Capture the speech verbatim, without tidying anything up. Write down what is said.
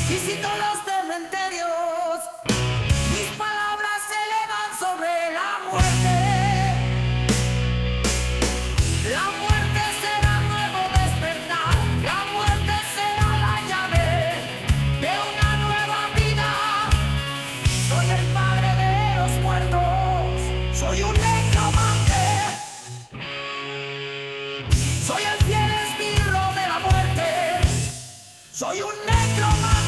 Visito los cementerios, mis palabras se elevan sobre la muerte. La muerte será nuevo despertar, la muerte será la llave de una nueva vida. Soy el padre de los muertos, soy un necromante. Soy el fiel esbirro de la muerte, soy un necromante.